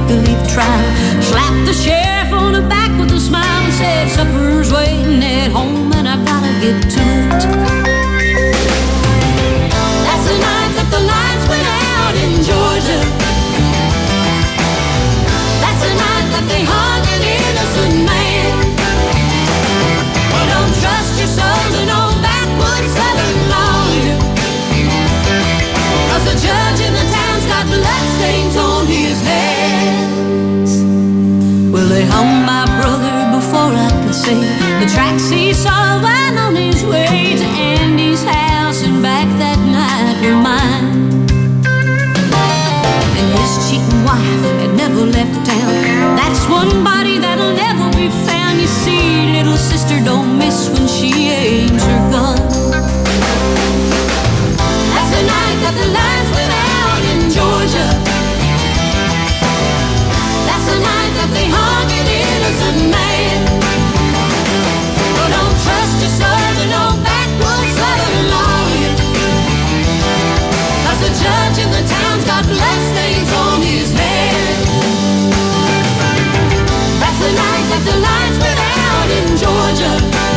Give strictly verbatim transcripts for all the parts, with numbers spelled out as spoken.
make-believe trial. Slapped the sheriff on the back with a smile and said, supper's waiting at home and I gotta get to it. That's the night that the lights went out in Georgia. That's the night that they hung an innocent man. Well, don't trust your soul to no backwoods southern lawyer, 'cause the judge in the town's got bloodstains on his hands. Well, they hung my brother before I could see the tracks he saw lying on his way to Andy's house, and back that night were mine. And his cheating wife had never left town. That's one body that'll never be found. You see, little sister don't miss when she aims her gun. That's the night that the lights went out in Georgia. That's the night that they hung an innocent man. Well, don't trust your soul to no backwoods southern lawyer, 'cause the judge in the town's got bloodstains on his head. That's the night that the lights went out in Georgia.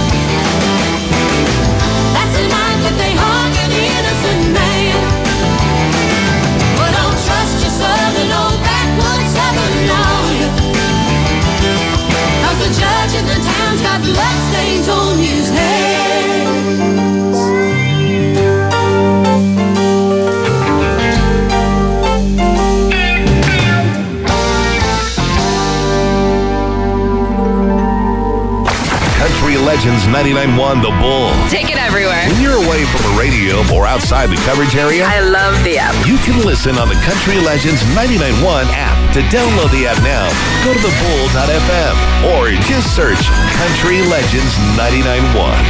That's the night that they hung an innocent man. Well, don't trust your soul to no backwoods southern lawyer, 'cause the judge in the town's got bloodstains on his hands. Country Legends ninety-nine point one The Bull. Take it everywhere. When you're away from a radio or outside the coverage area, I love the app. you can listen on the Country Legends ninety-nine point one app. To download the app now, go to the bull dot f m or just search Country Legends ninety-nine point one.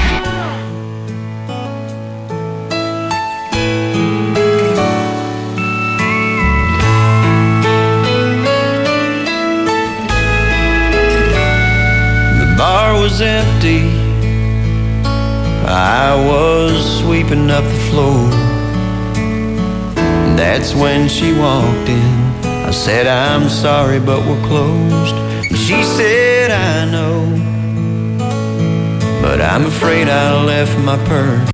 The bar was empty. I was sweeping up the floor. That's when she walked in. I said, I'm sorry, but we're closed. She said, I know, but I'm afraid I left my purse.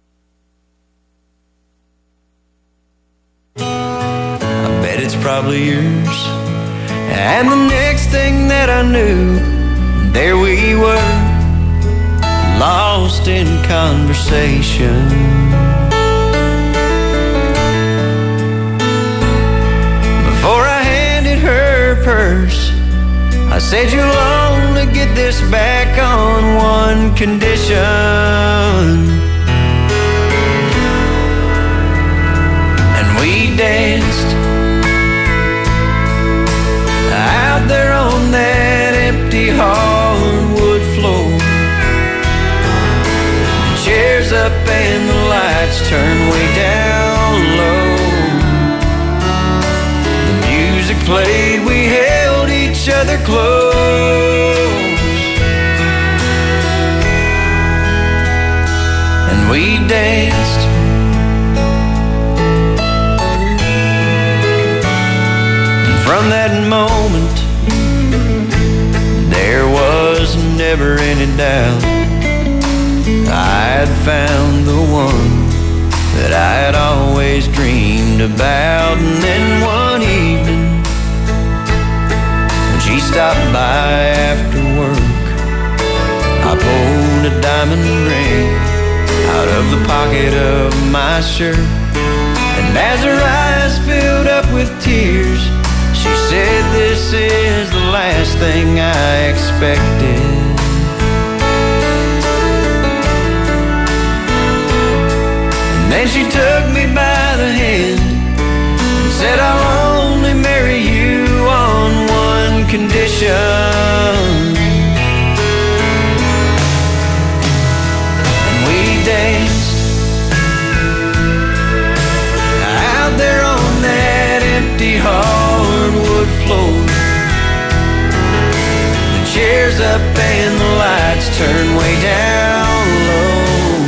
I bet it's probably yours. And the next thing that I knew, there we were, lost in conversation. Before I handed her purse, I said, you'll only get this back on one condition. And we danced out there on that empty hardwood floor. The chairs up and the lights turned way down low. Played, we held each other close, and we danced. And from that moment, there was never any doubt I'd found the one that I had always dreamed about. And then one evening, she stopped by after work, I pulled a diamond ring out of the pocket of my shirt. And as her eyes filled up with tears, she said, this is the last thing I expected. And then she took me by the hand and said, I'll only marry you on one condition. And we danced out there on that empty hardwood floor. The chairs up and the lights turned way down low.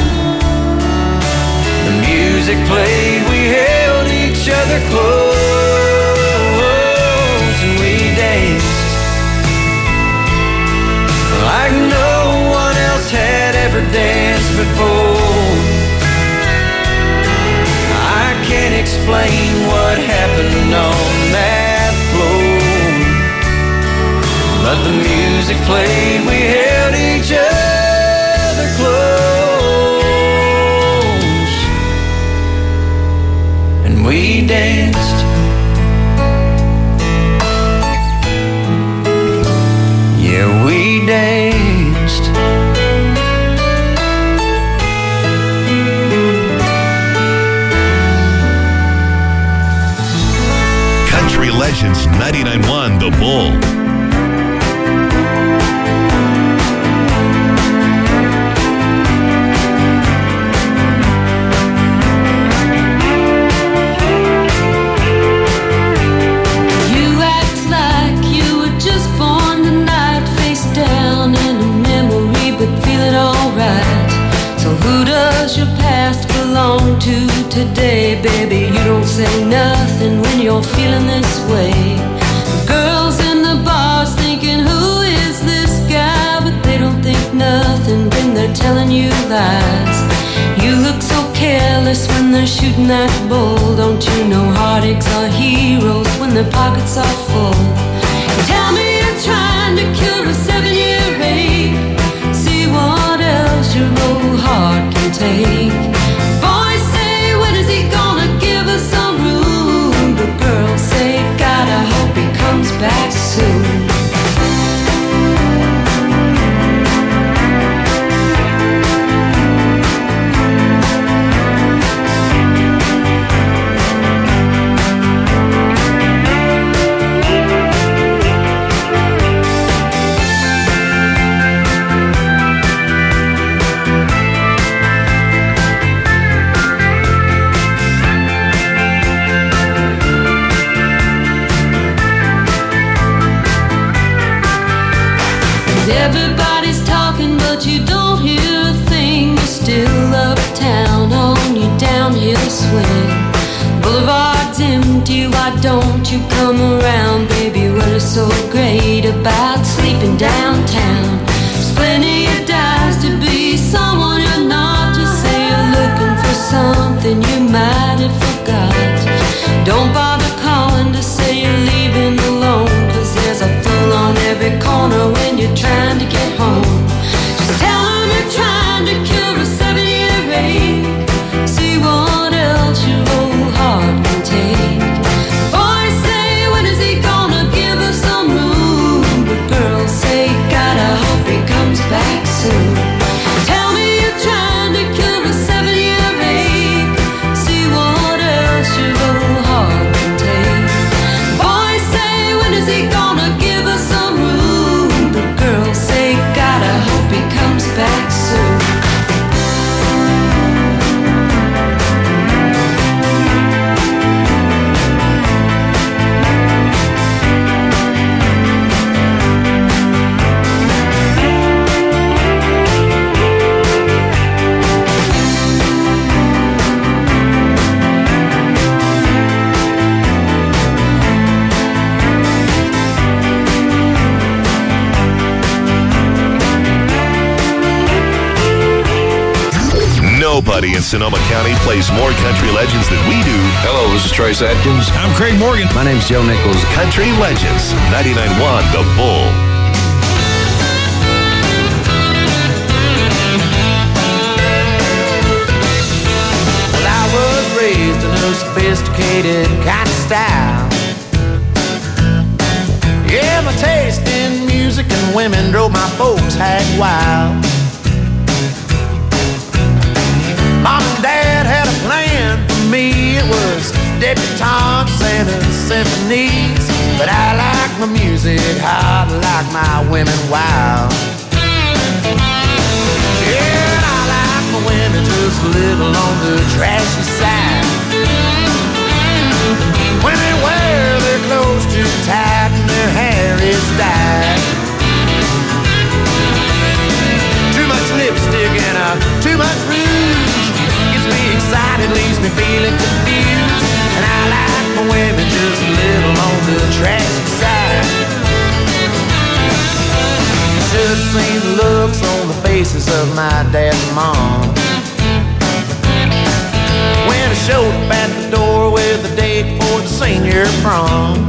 The music played, we held each other close, and we explain what happened on that floor, but the music played, we held each other close, and we danced. Yeah, we danced. Country Legends ninety-nine point one The Bull. You act like you were just born tonight, face down in a memory, but feeling alright. So who does your past belong to today, baby? You don't say nothing when you're feeling this way. Girls in the bars thinking, who is this guy? But they don't think nothing when they're telling you lies. You look so careless when they're shooting that bull. Don't you know heartaches are heroes when their pockets are full? Tell me you're trying to cure a seven-year ache. See what else your old heart can take. Boys say, when is he gonna give us some room? But girls say, God, I hope he comes back soon. Everybody's talking, but you don't hear a thing. You're still uptown on your downhill swing. Boulevard's empty, why don't you come around, baby? What is so great about sleeping downtown? There's plenty of dives to be someone you're not. Just say you're looking for something you might have forgot. Don't bother calling to say you're leaving alone, 'cause there's a fool on every corner when you're trying to get home. Just tell them you're trying to cure a seven-year ache. See what else your old heart can take. Boys say, when is he gonna give us some room? But girls say, God, I hope he comes back soon. Tell me you're trying to cure a seven-year ache. See what else your old heart can take. Boys say, when is he gonna give us some room? But girls say, God, I hope he comes back soon. Nobody in Sonoma County plays more country legends than we do. Hello, this is Trace Atkins. I'm Craig Morgan. My name's Joe Nichols. Country Legends ninety-nine point one The Bull. Well, I was raised in a sophisticated kind of style. Yeah, my taste in music and women drove my folks hag wild. Mom and Dad had a plan for me. It was debutantes and symphonies. But I like my music hot, like my women wild. Yeah, and I like my women just a little on the trashy side. When they wear their clothes too tight and their hair is dyed. Too much lipstick and uh, too much rouge gets me excited, leaves me feeling confused. And I like my women just a little on the trashy side. Should have seen the looks on the faces of my dad and mom when I showed up at the door with the senior prom.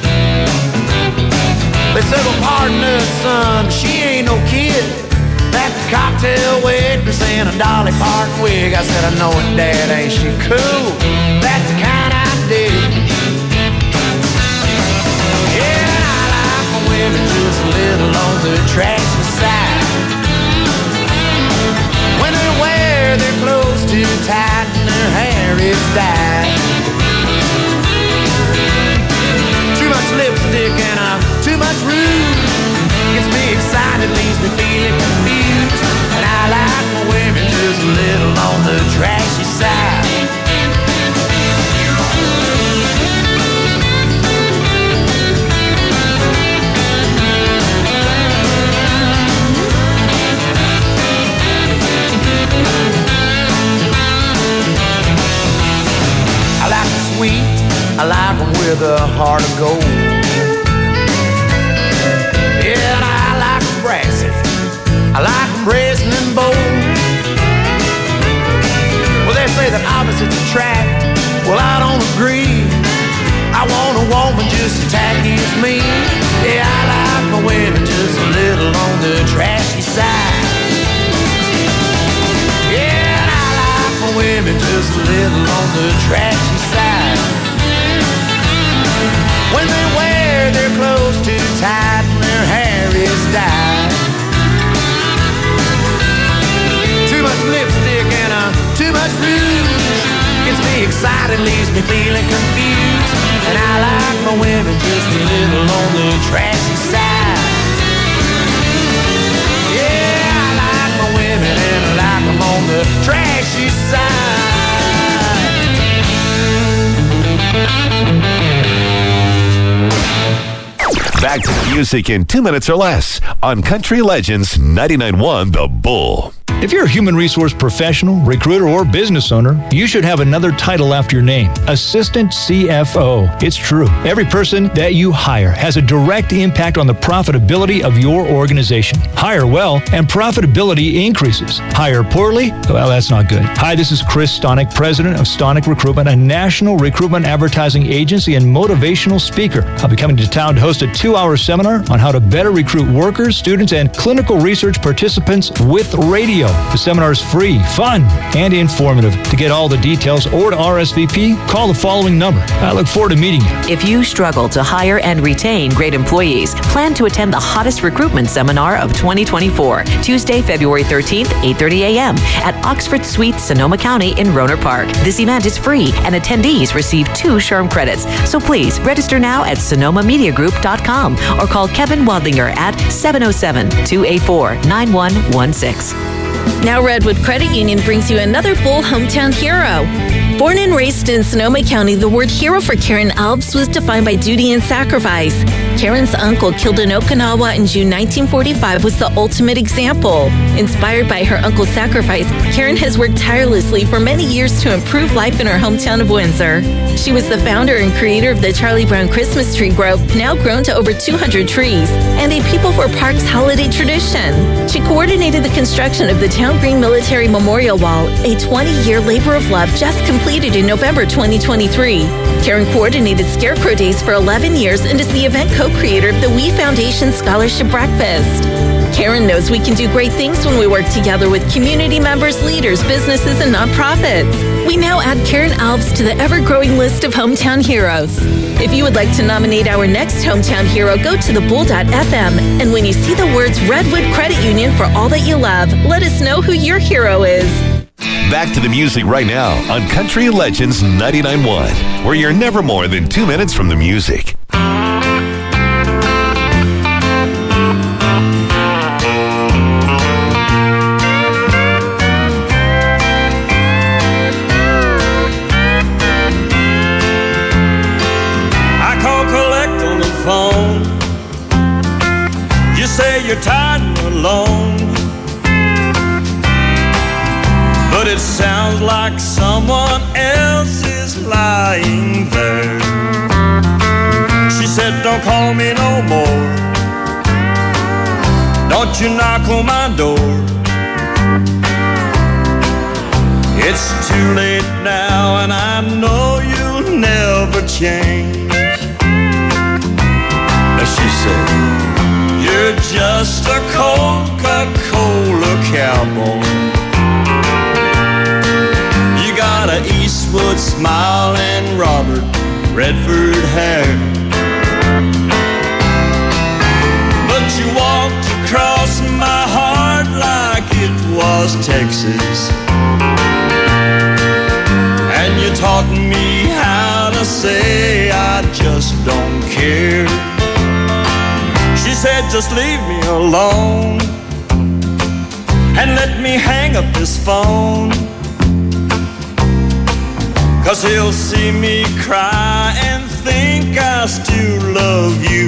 They said, well, pardon us, son, she ain't no kid. That's a cocktail waitress in a Dolly Parton wig. I said, I know it, Dad, ain't she cool? That's the kind I dig. Yeah, I like my women just a little on the trashy side. When they wear their clothes too tight and their hair is dyed. Too much lipstick and uh, too much rouge gets me excited, leaves me feeling confused. And I like my women just a little on the trashy side. I like them sweet, I like them with a heart of gold. Yeah, and I like them brassy, I like them brazen and bold. Well, they say that opposites attract, well, I don't agree. I want a woman just as tacky as me. Yeah, I like my women just a little on the trashy side. Yeah, and I like my women just a little on the trashy side. When they wear their clothes too tight and their hair is dyed. Too much lipstick and uh, too much rouge gets me excited, leaves me feeling confused. And I like my women just a little on the trashy side. Yeah, I like my women and I like them on the trashy side. Back to the music in two minutes or less on Country Legends ninety-nine point one The Bull. If you're a human resource professional, recruiter, or business owner, you should have another title after your name, Assistant C F O. It's true. Every person that you hire has a direct impact on the profitability of your organization. Hire well, and profitability increases. Hire poorly? Well, that's not good. Hi, this is Chris Stonick, president of Stonick Recruitment, a national recruitment advertising agency and motivational speaker. I'll be coming to town to host a two-hour seminar on how to better recruit workers, students, and clinical research participants with radio. The seminar is free, fun, and informative. To get all the details or to R S V P, call the following number. I look forward to meeting you. If you struggle to hire and retain great employees, plan to attend the hottest recruitment seminar of twenty twenty-four, Tuesday, February thirteenth, eight thirty a.m. at Oxford Suite, Sonoma County in Rohnert Park. This event is free, and attendees receive two SHRM credits. So please register now at sonoma media group dot com or call Kevin Wadlinger at seven oh seven, two eight four, nine one one six. Now Redwood Credit Union brings you another Bull hometown hero. Born and raised in Sonoma County, the word hero for Karen Alves was defined by duty and sacrifice. Karen's uncle, killed in Okinawa in June nineteen forty-five, was the ultimate example. Inspired by her uncle's sacrifice, Karen has worked tirelessly for many years to improve life in her hometown of Windsor. She was the founder and creator of the Charlie Brown Christmas Tree Grove, now grown to over two hundred trees, and a People for Parks holiday tradition. She coordinated the construction of the Town Green Military Memorial Wall, a twenty-year labor of love just completed in November twenty twenty-three. Karen coordinated Scarecrow Days for eleven years and is the event co-creator of the We Foundation Scholarship Breakfast. Karen knows we can do great things when we work together with community members, leaders, businesses, and nonprofits. We now add Karen Alves to the ever-growing list of hometown heroes. If you would like to nominate our next hometown hero, go to the bull dot f m, and when you see the words Redwood Credit Union for all that you love, let us know who your hero is. Back to the music right now on Country Legends ninety-nine point one, where you're never more than two minutes from the music. I call collect on the phone. You say you're tired and alone, but it sounds like someone else is lying there. She said, don't call me no more. Don't you knock on my door. It's too late now, and I know you'll never change. She said, you're just a Coca-Cola cowboy. You got a Eastwood smile and Robert Redford hair, but you walked across my heart like it was Texas, and you taught me how to say I just don't care. She said, just leave me alone and let me hang up this phone, 'cause he'll see me cry and think I still love you.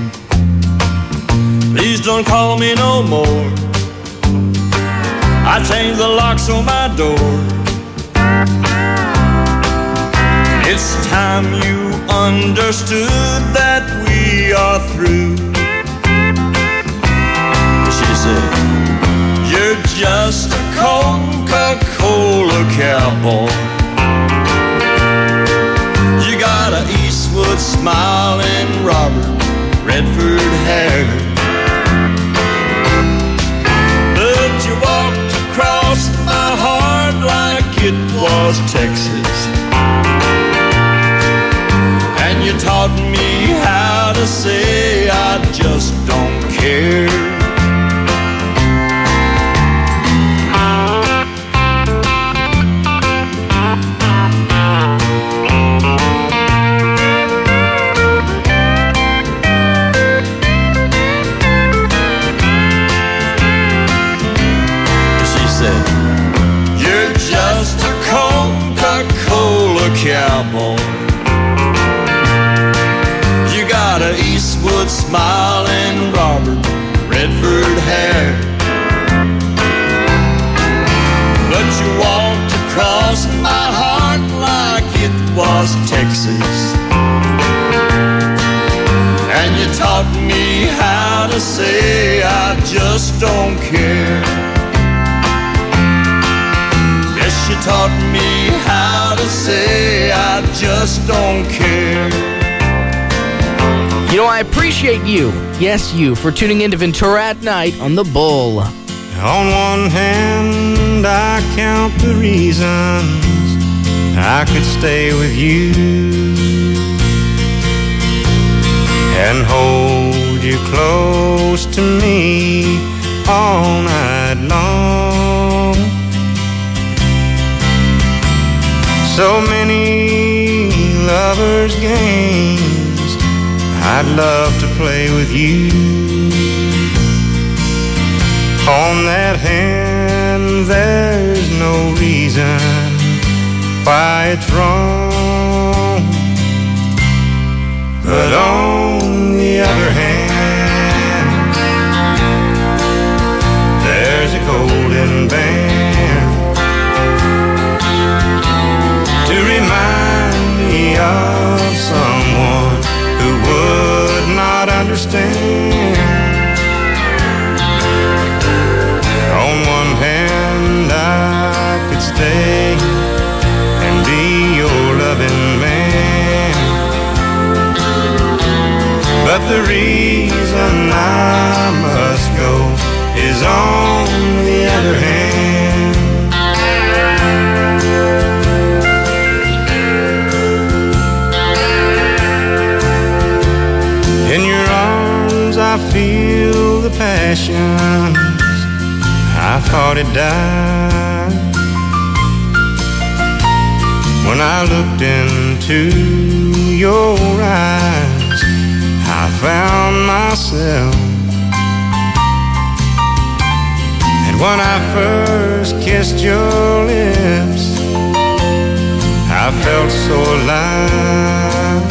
Please don't call me no more. I changed the locks on my door. It's time you understood that we are through. She said, you're just a Coca-Cola cowboy. You got an Eastwood smile and Robert Redford hair, but you walked across my heart like it was Texas, and you taught me how to say I just don't care. Cowboy, you got an Eastwood smile and Robert Redford hair, but you walked across my heart like it was Texas, and you taught me how to say I just don't care. Yes, you taught me how to say I just don't care. You know, I appreciate you, yes, you, for tuning in to Ventura at Night on The Bull. On one hand, I count the reasons I could stay with you and hold you close to me all night long. So many lovers' games I'd love to play with you. On that hand, there's no reason why it's wrong, but on the other hand, there's a golden band to remind me of someone who would not understand. On one hand, I could stay and be your loving man, but the reason I must go is on the other hand. In your arms I feel the passions I thought had died. When I looked into your eyes, I found myself. And when I first kissed your lips, I felt so alive.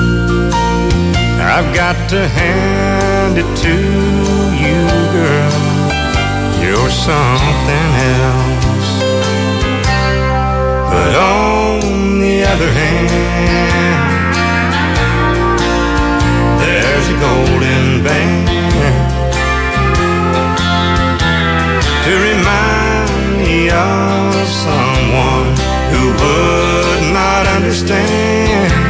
I've got to hand it to you, girl, you're something else. But on the other hand, there's a golden band to remind me of someone who would not understand.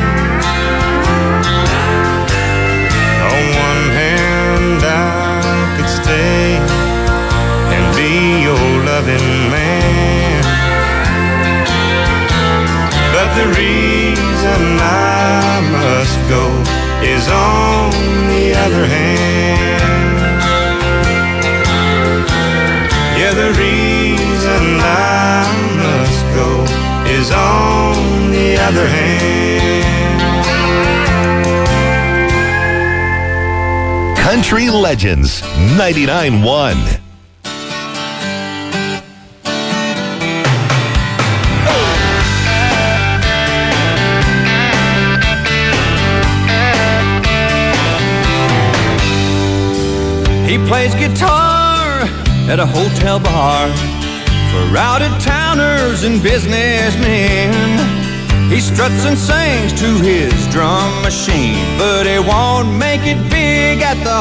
Country Legends ninety-nine point one. He plays guitar at a hotel bar for out-of-towners and businessmen. He struts and sings to his drum machine, but he won't make it big at the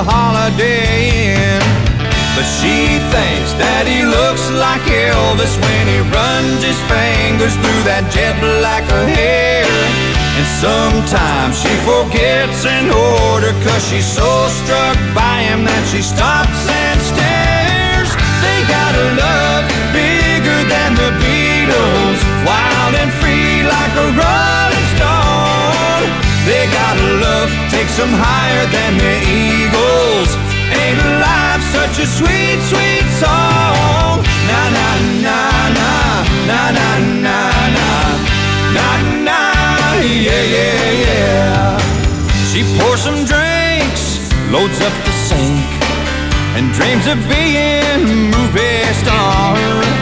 Holiday Inn. But she thinks that he looks like Elvis when he runs his fingers through that jet black hair. And sometimes she forgets an order 'cause she's so struck by him that she stops and stares. They got a love bigger than the Beatles, wild and free like a rolling stone. They got a love takes them higher than the Eagles. Ain't life such a sweet, sweet song? Na na na na na na na na na na. Yeah, yeah, yeah. She pours some drinks, loads up the sink, and dreams of being a movie star.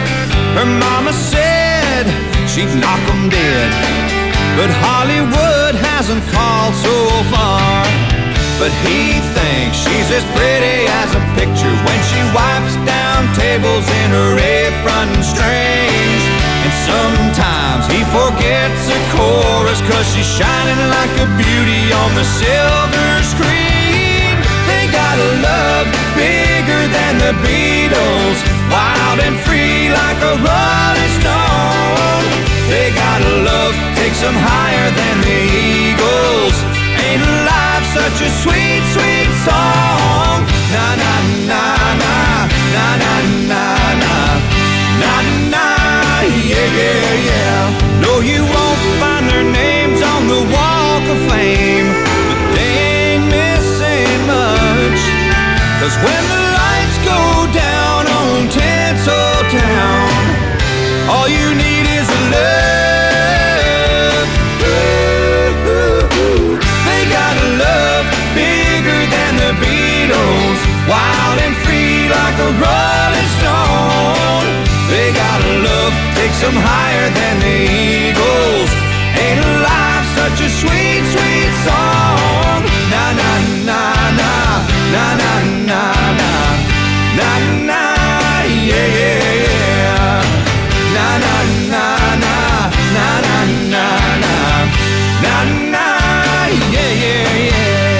Her mama said she'd knock 'em dead, but Hollywood hasn't called so far. But he thinks she's as pretty as a picture when she wipes down tables in her apron strings. And sometimes he forgets a chorus 'cause she's shining like a beauty on the silver screen. They got a love bigger than the Beatles, wild and free like a rolling stone. They got a love takes them higher than the Eagles. Ain't life such a sweet, sweet song? Na na na na na na na na na na. Yeah, yeah, yeah. No, you won't find their names on the Walk of Fame, but they ain't missing much. 'Cause when the lights go down on Tinsel Town, all you need is a love. Ooh, ooh, ooh. They got a love bigger than the Beatles, wild and free like a rolling stone. They got a love takes them higher than the Eagles. Ain't life such a sweet, sweet song? Na na na na na na na na na na. Yeah, yeah, yeah. Na na na na na na na na na na. Yeah, yeah, yeah.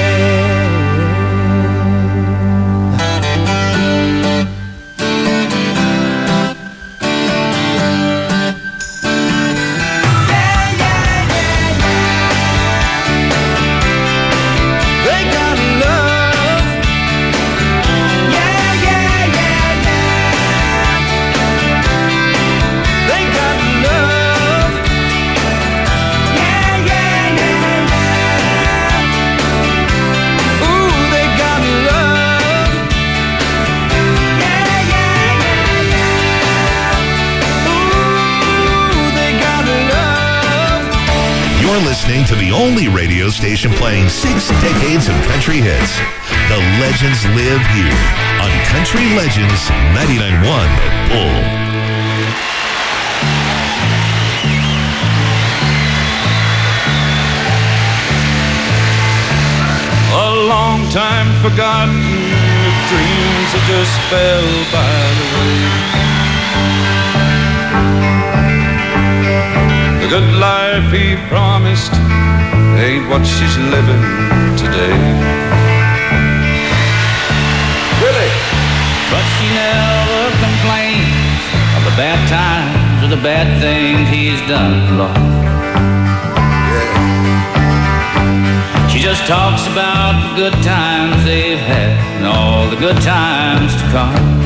Listening to the only radio station playing six decades of country hits. The legends live here on Country Legends ninety-nine point one The Bull. A long time forgotten, with dreams that just fell by the way. The good life he promised ain't what she's living today. Really? But she never complains of the bad times or the bad things he's done, Lord. Yeah. She just talks about the good times they've had and all the good times to come.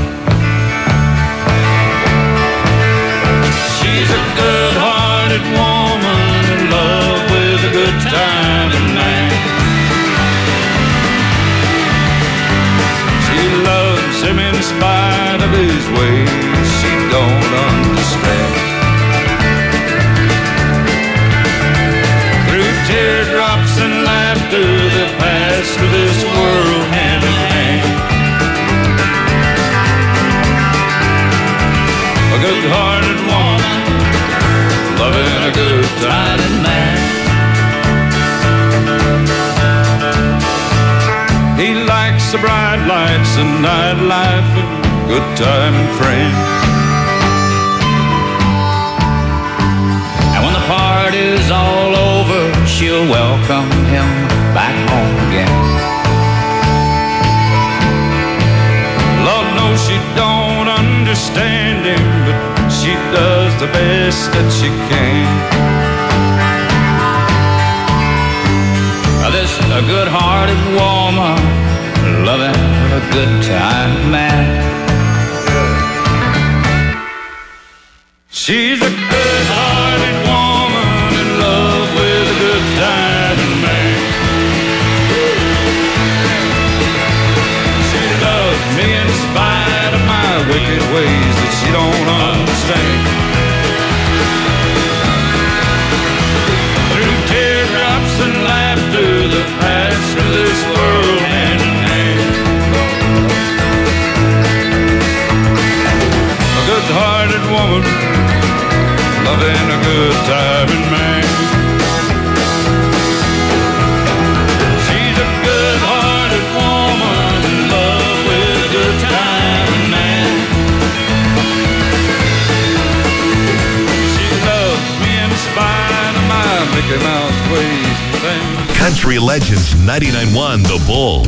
She's a good-hearted woman in love with a good time man. She loves him in spite of his ways she don't understand. Through teardrops and laughter that pass through this world hand in hand. He likes the bright lights and nightlife and good time and friends. And when the party's all over, she'll welcome him back home again. Lord knows she don't understand him, but she does the best that she can. This a good-hearted woman loving a good-time man. She's a good-hearted woman in love with a good-time man. She loves me in spite of my wicked ways that she don't understand. Through teardrops and laughter, the past of this world hand in hand. A good-hearted woman loving a good-timing man. She's a good-hearted woman in love with a good-timing man. She loves me in spite of my Mickey Mouse ways and things. Country Legends ninety-nine point one The Bull.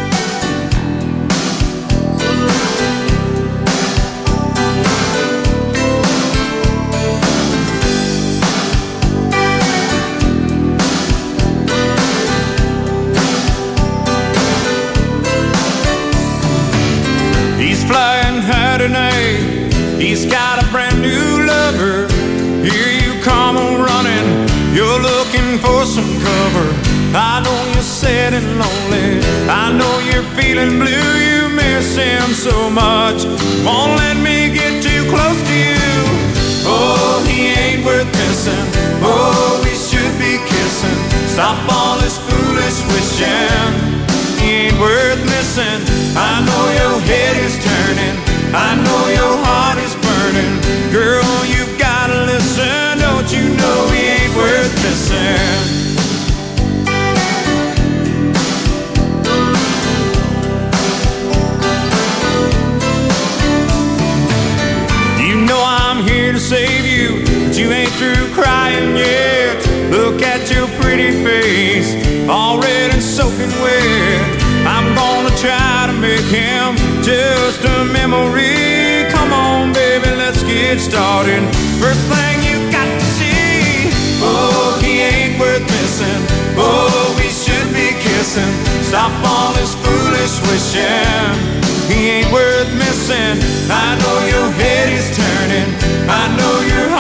He's flying high tonight. He's got a brand new lover. Here you come on running. You're looking for some cover. I know you're sad and lonely. I know you're feeling blue. You miss him so much. Won't let me get too close to you. Oh, he ain't worth missing. Oh, we should be kissing. Stop all this foolish wishing. He ain't worth missing. I know your head is turning. I know your heart is burning. Girl, you've gotta listen. Don't you know he ain't worth missing? Save you, but you ain't through crying yet. Look at your pretty face, all red and soaking wet. I'm gonna try to make him just a memory. Come on, baby, let's get started. First thing you got to see, oh, he ain't worth missing. Oh, we should be kissing. Stop all this foolish wishing. He ain't worth missing. I know your head is turning. I know your